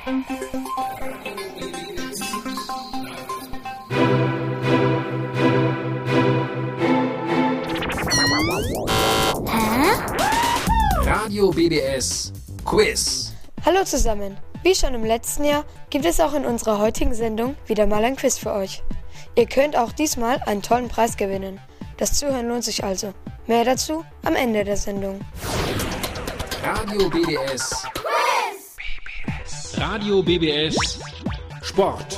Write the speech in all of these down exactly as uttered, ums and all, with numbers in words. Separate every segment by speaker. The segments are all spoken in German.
Speaker 1: Radio B D S Quiz.
Speaker 2: Hallo zusammen. Wie schon im letzten Jahr gibt es auch in unserer heutigen Sendung wieder mal ein Quiz für euch. Ihr könnt auch diesmal einen tollen Preis gewinnen. Das Zuhören lohnt sich also. Mehr dazu am Ende der Sendung.
Speaker 1: Radio B D S Quiz. Radio B B S Sport.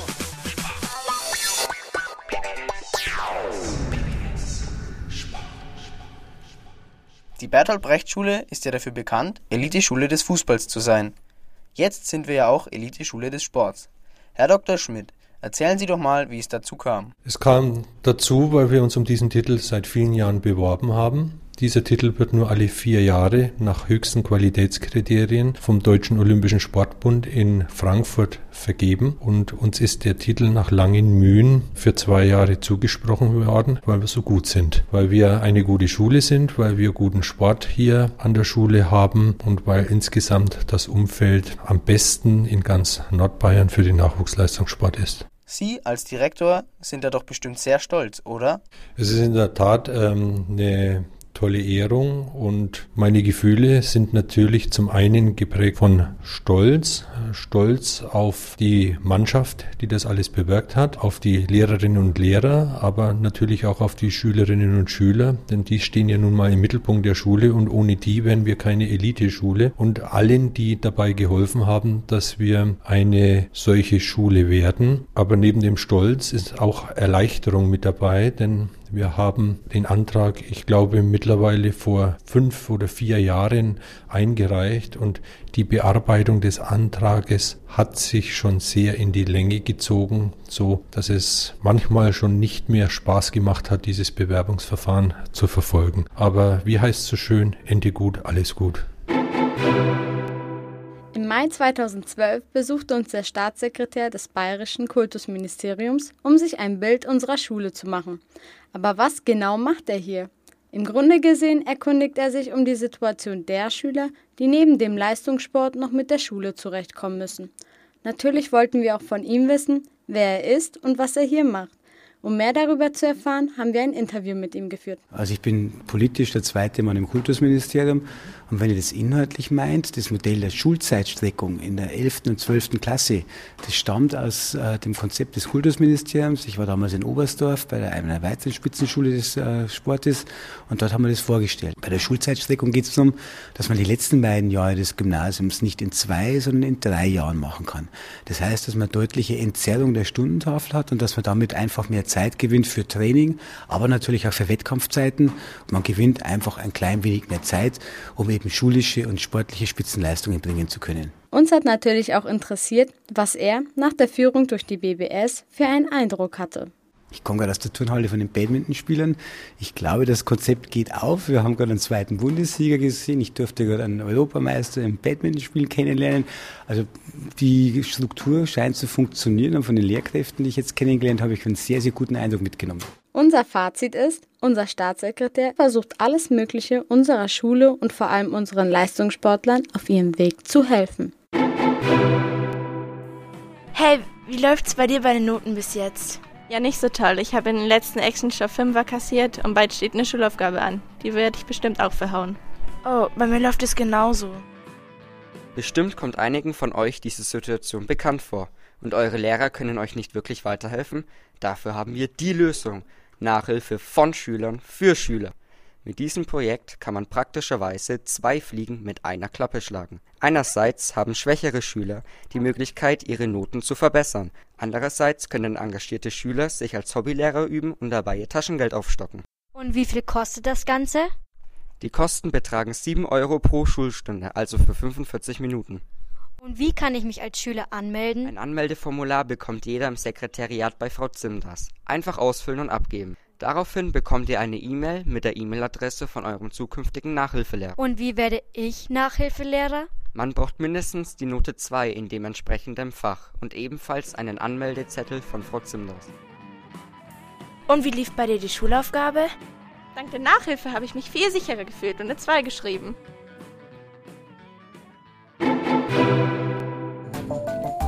Speaker 3: Die Bertolt-Brecht-Schule ist ja dafür bekannt, Eliteschule des Fußballs zu sein. Jetzt sind wir ja auch Eliteschule des Sports. Herr Doktor Schmidt, erzählen Sie doch mal, wie es dazu kam.
Speaker 4: Es kam dazu, weil wir uns um diesen Titel seit vielen Jahren beworben haben. Dieser Titel wird nur alle vier Jahre nach höchsten Qualitätskriterien vom Deutschen Olympischen Sportbund in Frankfurt vergeben. Und uns ist der Titel nach langen Mühen für zwei Jahre zugesprochen worden, weil wir so gut sind. Weil wir eine gute Schule sind, weil wir guten Sport hier an der Schule haben und weil insgesamt das Umfeld am besten in ganz Nordbayern für den Nachwuchsleistungssport ist.
Speaker 3: Sie als Direktor sind da doch bestimmt sehr stolz, oder?
Speaker 4: Es ist in der Tat ähm, eine tolle Ehrung und meine Gefühle sind natürlich zum einen geprägt von Stolz, Stolz auf die Mannschaft, die das alles bewirkt hat, auf die Lehrerinnen und Lehrer, aber natürlich auch auf die Schülerinnen und Schüler, denn die stehen ja nun mal im Mittelpunkt der Schule und ohne die wären wir keine Eliteschule und allen, die dabei geholfen haben, dass wir eine solche Schule werden. Aber neben dem Stolz ist auch Erleichterung mit dabei, denn wir haben den Antrag, ich glaube, mittlerweile vor fünf oder vier Jahren eingereicht und die Bearbeitung des Antrages hat sich schon sehr in die Länge gezogen, so dass es manchmal schon nicht mehr Spaß gemacht hat, dieses Bewerbungsverfahren zu verfolgen. Aber wie heißt es so schön, Ende gut, alles gut.
Speaker 5: Im Mai zweitausendzwölf besuchte uns der Staatssekretär des Bayerischen Kultusministeriums, um sich ein Bild unserer Schule zu machen. Aber was genau macht er hier? Im Grunde gesehen erkundigt er sich um die Situation der Schüler, die neben dem Leistungssport noch mit der Schule zurechtkommen müssen. Natürlich wollten wir auch von ihm wissen, wer er ist und was er hier macht. Um mehr darüber zu erfahren, haben wir ein Interview mit ihm geführt.
Speaker 6: Also ich bin politisch der zweite Mann im Kultusministerium und wenn ihr das inhaltlich meint, das Modell der Schulzeitstreckung in der elften und zwölften Klasse, das stammt aus äh, dem Konzept des Kultusministeriums. Ich war damals in Oberstdorf bei der, einer weiteren Spitzenschule des äh, Sportes und dort haben wir das vorgestellt. Bei der Schulzeitstreckung geht es darum, dass man die letzten beiden Jahre des Gymnasiums nicht in zwei, sondern in drei Jahren machen kann. Das heißt, dass man deutliche Entzerrung der Stundentafel hat und dass man damit einfach mehr Zeit gewinnt für Training, aber natürlich auch für Wettkampfzeiten. Und man gewinnt einfach ein klein wenig mehr Zeit, um eben schulische und sportliche Spitzenleistungen bringen zu können.
Speaker 5: Uns hat natürlich auch interessiert, was er nach der Führung durch die B B S für einen Eindruck hatte.
Speaker 6: Ich komme gerade aus der Turnhalle von den Badmintonspielern. Ich glaube, das Konzept geht auf. Wir haben gerade einen zweiten Bundessieger gesehen. Ich durfte gerade einen Europameister im Badmintonspielen kennenlernen. Also die Struktur scheint zu funktionieren und von den Lehrkräften, die ich jetzt kennengelernt habe, habe ich einen sehr, sehr guten Eindruck mitgenommen.
Speaker 5: Unser Fazit ist, unser Staatssekretär versucht alles Mögliche unserer Schule und vor allem unseren Leistungssportlern auf ihrem Weg zu helfen.
Speaker 7: Hey, wie läuft's bei dir bei den Noten bis jetzt?
Speaker 8: Ja, nicht so toll. Ich habe in den letzten Actionstoff Fünfer kassiert und bald steht eine Schulaufgabe an. Die werde ich bestimmt auch verhauen.
Speaker 7: Oh, bei mir läuft es genauso.
Speaker 9: Bestimmt kommt einigen von euch diese Situation bekannt vor und eure Lehrer können euch nicht wirklich weiterhelfen. Dafür haben wir die Lösung. Nachhilfe von Schülern für Schüler. Mit diesem Projekt kann man praktischerweise zwei Fliegen mit einer Klappe schlagen. Einerseits haben schwächere Schüler die Möglichkeit, ihre Noten zu verbessern. Andererseits können engagierte Schüler sich als Hobbylehrer üben und dabei ihr Taschengeld aufstocken.
Speaker 7: Und wie viel kostet das Ganze?
Speaker 9: Die Kosten betragen sieben Euro pro Schulstunde, also für fünfundvierzig Minuten.
Speaker 7: Und wie kann ich mich als Schüler anmelden?
Speaker 9: Ein Anmeldeformular bekommt jeder im Sekretariat bei Frau Zimders. Einfach ausfüllen und abgeben. Daraufhin bekommt ihr eine E-Mail mit der E-Mail-Adresse von eurem zukünftigen Nachhilfelehrer.
Speaker 7: Und wie werde ich Nachhilfelehrer?
Speaker 9: Man braucht mindestens die Note zwei in dem entsprechenden Fach und ebenfalls einen Anmeldezettel von Frau Zimders.
Speaker 7: Und wie lief bei dir die Schulaufgabe?
Speaker 8: Dank der Nachhilfe habe ich mich viel sicherer gefühlt und eine zwei geschrieben.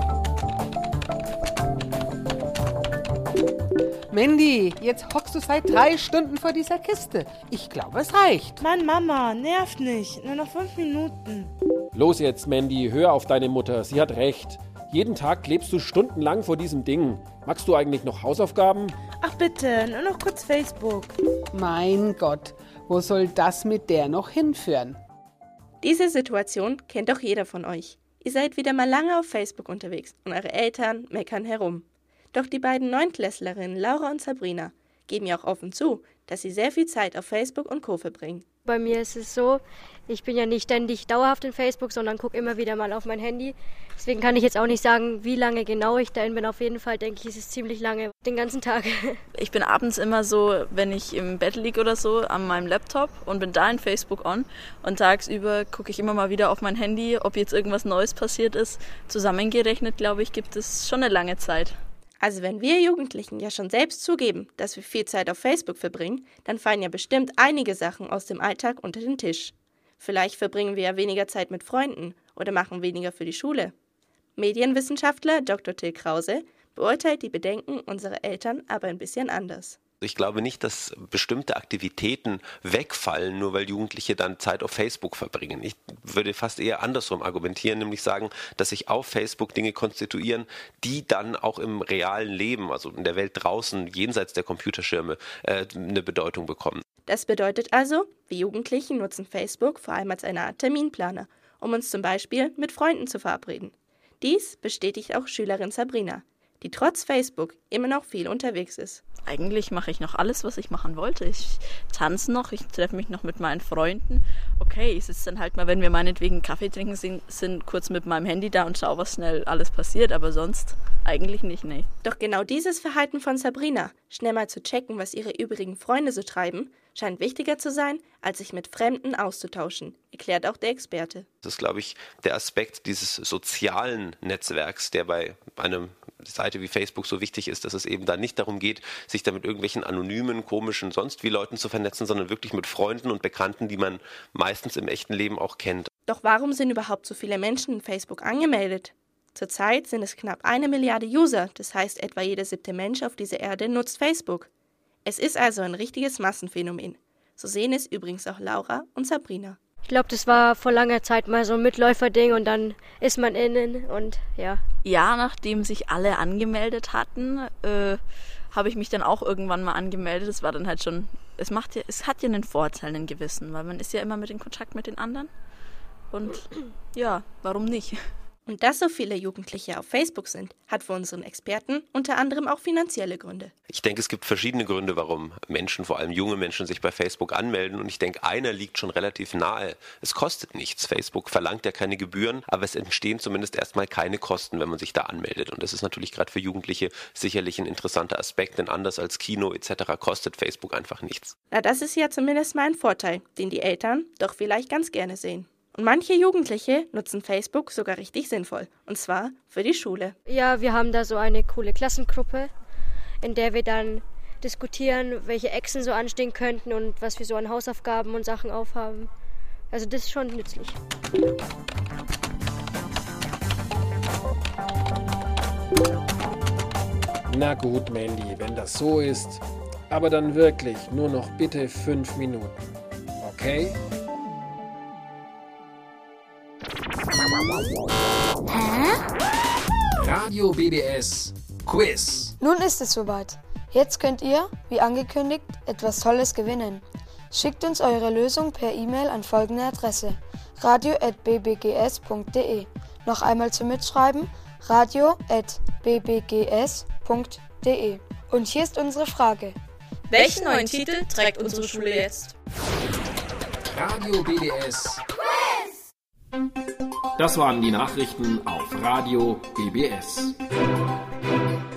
Speaker 10: Mandy, jetzt hockst du seit drei Stunden vor dieser Kiste. Ich glaube, es reicht.
Speaker 11: Mann, Mama, nervt nicht. Nur noch fünf Minuten.
Speaker 1: Los jetzt, Mandy, hör auf deine Mutter. Sie hat recht. Jeden Tag klebst du stundenlang vor diesem Ding. Magst du eigentlich noch Hausaufgaben?
Speaker 11: Ach bitte, nur noch kurz Facebook.
Speaker 10: Mein Gott, wo soll das mit der noch hinführen?
Speaker 8: Diese Situation kennt doch jeder von euch. Ihr seid wieder mal lange auf Facebook unterwegs und eure Eltern meckern herum. Doch die beiden Neuntklässlerinnen Laura und Sabrina geben ja auch offen zu, dass sie sehr viel Zeit auf Facebook und Co. verbringen.
Speaker 12: Bei mir ist es so, ich bin ja nicht ständig dauerhaft in Facebook, sondern gucke immer wieder mal auf mein Handy. Deswegen kann ich jetzt auch nicht sagen, wie lange genau ich da bin. Auf jeden Fall denke ich, es ist ziemlich lange, den ganzen Tag.
Speaker 13: Ich bin abends immer so, wenn ich im Bett liege oder so, an meinem Laptop und bin da in Facebook on. Und tagsüber gucke ich immer mal wieder auf mein Handy, ob jetzt irgendwas Neues passiert ist. Zusammengerechnet, glaube ich, gibt es schon eine lange Zeit.
Speaker 8: Also wenn wir Jugendlichen ja schon selbst zugeben, dass wir viel Zeit auf Facebook verbringen, dann fallen ja bestimmt einige Sachen aus dem Alltag unter den Tisch. Vielleicht verbringen wir ja weniger Zeit mit Freunden oder machen weniger für die Schule. Medienwissenschaftler Doktor Till Krause beurteilt die Bedenken unserer Eltern aber ein bisschen anders.
Speaker 14: Ich glaube nicht, dass bestimmte Aktivitäten wegfallen, nur weil Jugendliche dann Zeit auf Facebook verbringen. Ich würde fast eher andersrum argumentieren, nämlich sagen, dass sich auf Facebook Dinge konstituieren, die dann auch im realen Leben, also in der Welt draußen, jenseits der Computerschirme, äh, eine Bedeutung bekommen.
Speaker 8: Das bedeutet also, wir Jugendlichen nutzen Facebook vor allem als eine Art Terminplaner, um uns zum Beispiel mit Freunden zu verabreden. Dies bestätigt auch Schülerin Sabrina, die trotz Facebook immer noch viel unterwegs ist.
Speaker 13: Eigentlich mache ich noch alles, was ich machen wollte. Ich tanze noch, ich treffe mich noch mit meinen Freunden. Okay, ich sitze dann halt mal, wenn wir meinetwegen Kaffee trinken sind, sind kurz mit meinem Handy da und schaue, was schnell alles passiert, aber sonst eigentlich nicht, nee.
Speaker 8: Doch genau dieses Verhalten von Sabrina, schnell mal zu checken, was ihre übrigen Freunde so treiben, scheint wichtiger zu sein, als sich mit Fremden auszutauschen, erklärt auch der Experte.
Speaker 14: Das ist, glaube ich, der Aspekt dieses sozialen Netzwerks, der bei einer Seite wie Facebook so wichtig ist, dass es eben da nicht darum geht, sich da mit irgendwelchen anonymen, komischen, sonst wie Leuten zu vernetzen, sondern wirklich mit Freunden und Bekannten, die man meistens im echten Leben auch kennt.
Speaker 8: Doch warum sind überhaupt so viele Menschen in Facebook angemeldet? Zurzeit sind es knapp eine Milliarde User, das heißt etwa jeder siebte Mensch auf dieser Erde nutzt Facebook. Es ist also ein richtiges Massenphänomen. So sehen es übrigens auch Laura und Sabrina.
Speaker 12: Ich glaube, das war vor langer Zeit mal so ein Mitläuferding und dann ist man innen und ja.
Speaker 13: Ja, nachdem sich alle angemeldet hatten, äh, habe ich mich dann auch irgendwann mal angemeldet. Das war dann halt schon, es macht ja, es hat ja einen Vorteil, einen gewissen, weil man ist ja immer mit in Kontakt mit den anderen. Und ja, warum nicht?
Speaker 8: Und dass so viele Jugendliche auf Facebook sind, hat für unseren Experten unter anderem auch finanzielle Gründe.
Speaker 14: Ich denke, es gibt verschiedene Gründe, warum Menschen, vor allem junge Menschen, sich bei Facebook anmelden. Und ich denke, einer liegt schon relativ nahe. Es kostet nichts. Facebook verlangt ja keine Gebühren, aber es entstehen zumindest erstmal keine Kosten, wenn man sich da anmeldet. Und das ist natürlich gerade für Jugendliche sicherlich ein interessanter Aspekt, denn anders als Kino et cetera kostet Facebook einfach nichts.
Speaker 8: Na, das ist ja zumindest mal ein Vorteil, den die Eltern doch vielleicht ganz gerne sehen. Und manche Jugendliche nutzen Facebook sogar richtig sinnvoll, und zwar für die Schule.
Speaker 12: Ja, wir haben da so eine coole Klassengruppe, in der wir dann diskutieren, welche Echsen so anstehen könnten und was wir so an Hausaufgaben und Sachen aufhaben. Also das ist schon nützlich.
Speaker 1: Na gut, Mandy, wenn das so ist, aber dann wirklich nur noch bitte fünf Minuten, okay?
Speaker 2: Hä?
Speaker 1: Radio B D S Quiz.
Speaker 2: Nun ist es soweit. Jetzt könnt ihr, wie angekündigt, etwas Tolles gewinnen. Schickt uns eure Lösung per E-Mail an folgende Adresse: radio at b b g s punkt d e. Noch einmal zum Mitschreiben: radio at b b g s punkt d e. Und hier ist unsere Frage:
Speaker 15: Welchen neuen Titel trägt unsere Schule jetzt?
Speaker 1: Radio B D S Das waren die Nachrichten auf Radio B B S.